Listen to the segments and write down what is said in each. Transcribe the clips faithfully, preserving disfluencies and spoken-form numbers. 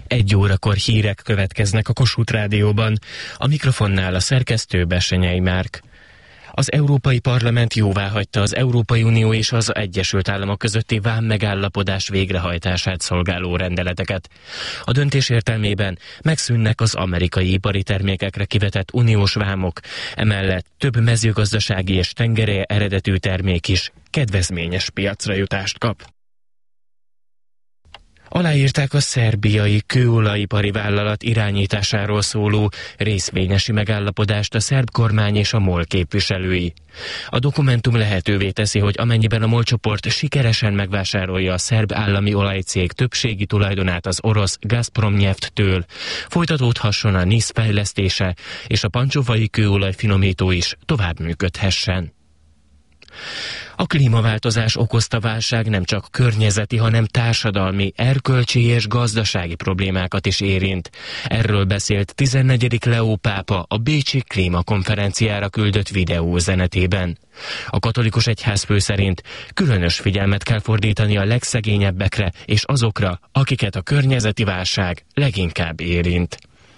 Egy órakor hírek következnek a Kossuth Rádióban. A mikrofonnál a szerkesztő Bessenyei Márk. Az Európai Parlament jóváhagyta az Európai Unió és az Egyesült Államok közötti vámmegállapodás végrehajtását szolgáló rendeleteket. A döntés értelmében megszűnnek az amerikai ipari termékekre kivetett uniós vámok, emellett több mezőgazdasági és tengerely eredetű termék is kedvezményes piacra jutást kap. Aláírták a szerbiai kőolajipari vállalat irányításáról szóló részvényesi megállapodást a szerb kormány és a MOL képviselői. A dokumentum lehetővé teszi, hogy amennyiben a MOL csoport sikeresen megvásárolja a szerb állami olajcég többségi tulajdonát az orosz Gazpromneft-től, folytatódhasson a NISZ fejlesztése, és a pancsovai kőolaj finomító is tovább működhessen. A klímaváltozás okozta válság nem csak környezeti, hanem társadalmi, erkölcsi és gazdasági problémákat is érint. Erről beszélt tizennegyedik Leó pápa a bécsi klímakonferenciára küldött videóüzenetében. A katolikus egyházfő szerint különös figyelmet kell fordítani a legszegényebbekre és azokra, akiket a környezeti válság leginkább érint.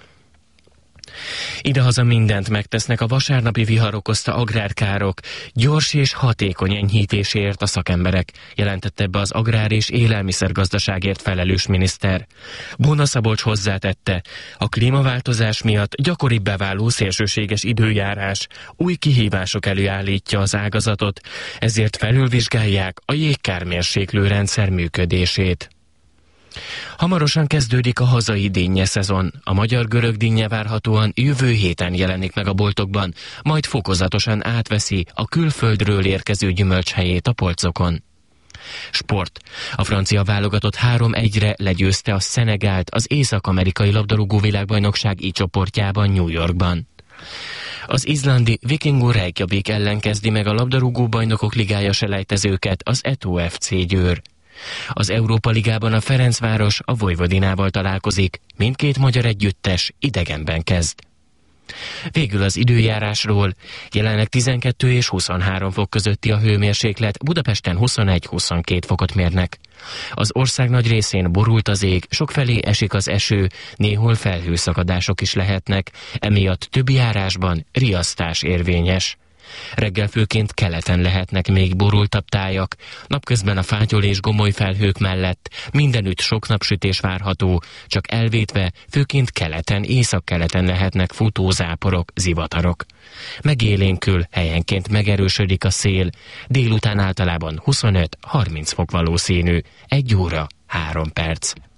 Idehaza mindent megtesznek a vasárnapi vihar okozta agrárkárok gyors és hatékony enyhítéséért a szakemberek, jelentette be az agrár- és élelmiszergazdaságért felelős miniszter. Bóna Szabolcs hozzátette, a klímaváltozás miatt gyakoribbá váló szélsőséges időjárás új kihívások elé állítja az ágazatot, ezért felülvizsgálják a jégkármérséklő rendszer működését. Hamarosan kezdődik a hazai dinnye szezon. A magyar-görög dinnye várhatóan jövő héten jelenik meg a boltokban, majd fokozatosan átveszi a külföldről érkező gyümölcs helyét a polcokon. Sport. A francia válogatott három egyre legyőzte a Szenegált az észak-amerikai labdarúgó világbajnokság I csoportjában New Yorkban. Az izlandi Vikingur Reykjavik ellen kezdi meg a labdarúgó bajnokok ligája selejtezőket az Eto ef cé Győr. Az Európa Ligában a Ferencváros a Vojvodinával találkozik, mindkét magyar együttes idegenben kezd. Végül az időjárásról. Jelenleg tizenkettő és huszonhárom fok közötti a hőmérséklet, Budapesten huszonegy-huszonkettő fokot mérnek. Az ország nagy részén borult az ég, sokfelé esik az eső, néhol felhőszakadások is lehetnek, emiatt több járásban riasztás érvényes. Reggel főként keleten lehetnek még borultabb tájak, napközben a fátyol és gomoly felhők mellett mindenütt sok napsütés várható, csak elvétve főként keleten, északkeleten lehetnek futózáporok, zivatarok. Megélénkül, helyenként megerősödik a szél, délután általában huszonöt-harminc fok valószínű, egy óra, három perc.